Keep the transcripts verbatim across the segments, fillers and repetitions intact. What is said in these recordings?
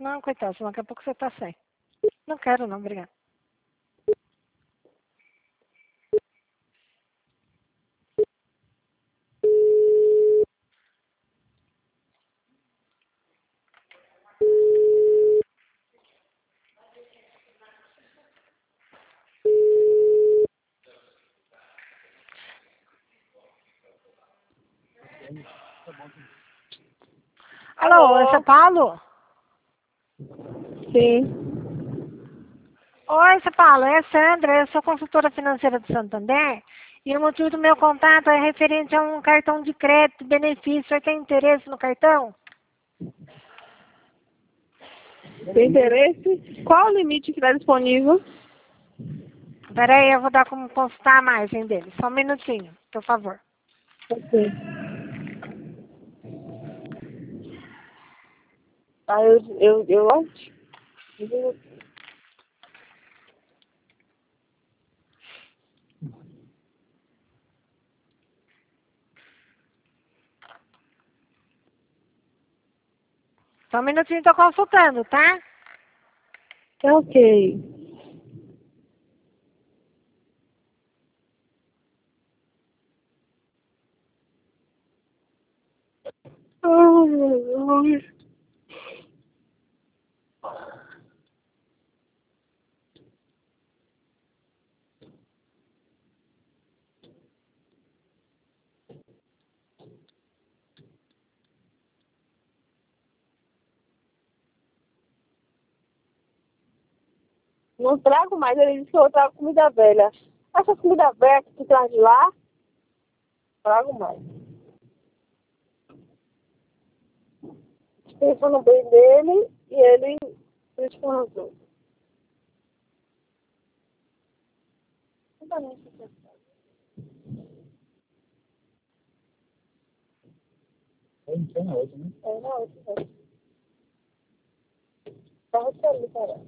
Não, coitado, senão daqui a pouco você tá sem. Não quero não, obrigada. Alô, Alô? esse é Paulo? Sim. Oi, seu Paulo, é a Sandra, eu sou consultora financeira do Santander e o motivo do meu contato é referente a um cartão de crédito, benefício. Você tem interesse no cartão? Tem interesse? Qual o limite que está disponível? Peraí, eu vou dar como consultar a margem dele. Só um minutinho, por favor. Ok. Ah, eu, eu, eu acho. Só um minutinho, tô consultando, tá? É ok. Ai, ai. Não trago mais, ele disse que eu trago comida velha. Essa comida velha que tu traz de lá, trago mais. Pensando bem dele e ele descansou. É na outra, né? É na outra. Tá recebendo, cara.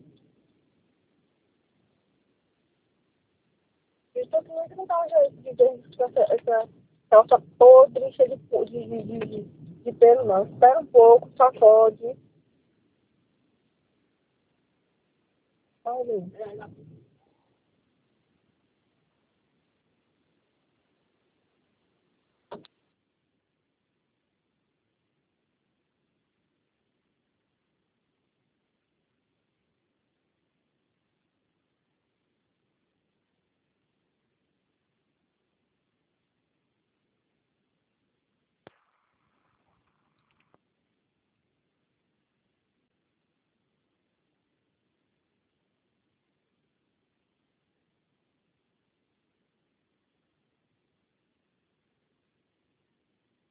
Eu tô com que não tava jeito de ver essa, essa calça podre, cheia de, de, de, de, de pelo, não. Espera um pouco, sacode. Olha aí.